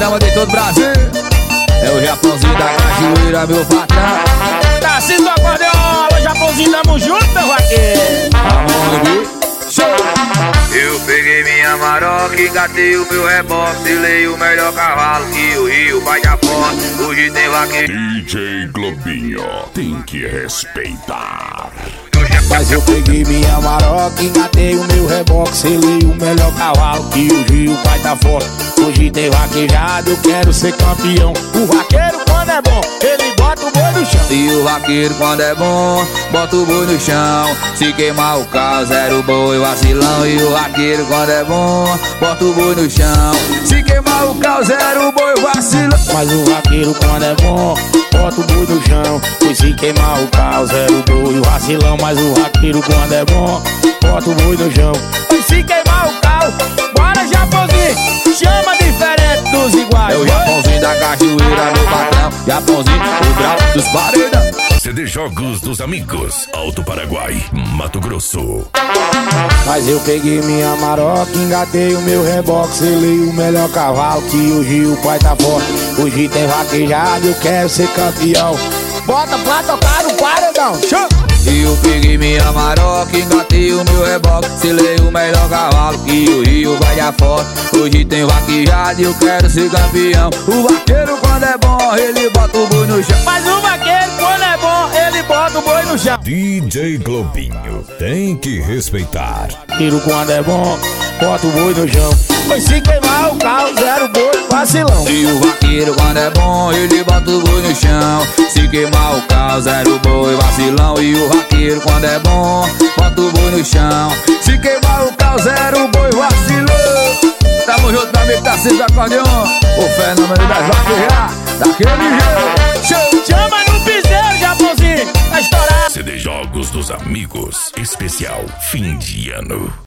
chama de todo o Brasil. É o Japãozinho da cachoeira, meu patrão. Tarcísio do acordeon, alô Japãozinho, tamo junto, meu vaqueiro. Eu peguei minha maroca, engatei o meu reboque, selei o melhor cavalo que o Rio vai dar fora. Hoje tem vaqueiro. DJ Globinho, tem que respeitar. Mas eu peguei minha maroca, engatei o meu reboque, selei o melhor cavalo que o Rio vai dar fora. Hoje tem vaquejado, eu quero ser campeão. O vaqueiro quando é bom, ele bota o boi no chão. E o vaqueiro quando é bom, bota o boi no chão. Se queimar o carro, zero o boi, vacilão. E o vaqueiro quando é bom, bota o boi no chão. Se queimar o carro, zero o boi, vacilão. Mas o vaqueiro quando é bom, bota o boi no chão. Pois se queimar o carro, zero o boi, vacilão. Mas o vaqueiro quando é bom, bota o boi no chão. Pois se queimar o carro, bora Japãozinho, chama diferente dos iguais. É o Japãozinho da cachoeira, meu patrão. Japãozinho, o grau dos paredão. CD Jogos dos Amigos, Alto Paraguai, Mato Grosso. Mas eu peguei minha maroca, engatei o meu reboque, selei o melhor cavalo que o Rio vai tá fora. Hoje tem vaquejado, eu quero ser campeão. Bota pra tocar no paredão, show! E eu peguei minha maroca, engatei o meu reboque, selei o melhor cavalo que o Rio vai dar fora. Hoje tem vaquejado e eu quero ser campeão. O vaqueiro quando é bom, ele bota o boi no chão. Mas o vaqueiro quando é bom, ele bota o boi no chão. DJ Globinho, tem que respeitar. Tiro quando é bom, bota o boi no chão. Pois se queimar o carro, zero boi, vacilão. E o vaqueiro quando é bom, ele bota o boi no chão. Se queimar o carro, zero boi, vacilão. E o vaqueiro quando é bom, bota o boi no chão. Se queimar o carro, zero boi, vacilão. Tamo junto, meu amigo Tarcísio do acordeon. O fenômeno das vaquejas, daquele jeito. Chama no piseiro, Japãozinho, pra estourar. CD Jogos dos Amigos, especial fim de ano.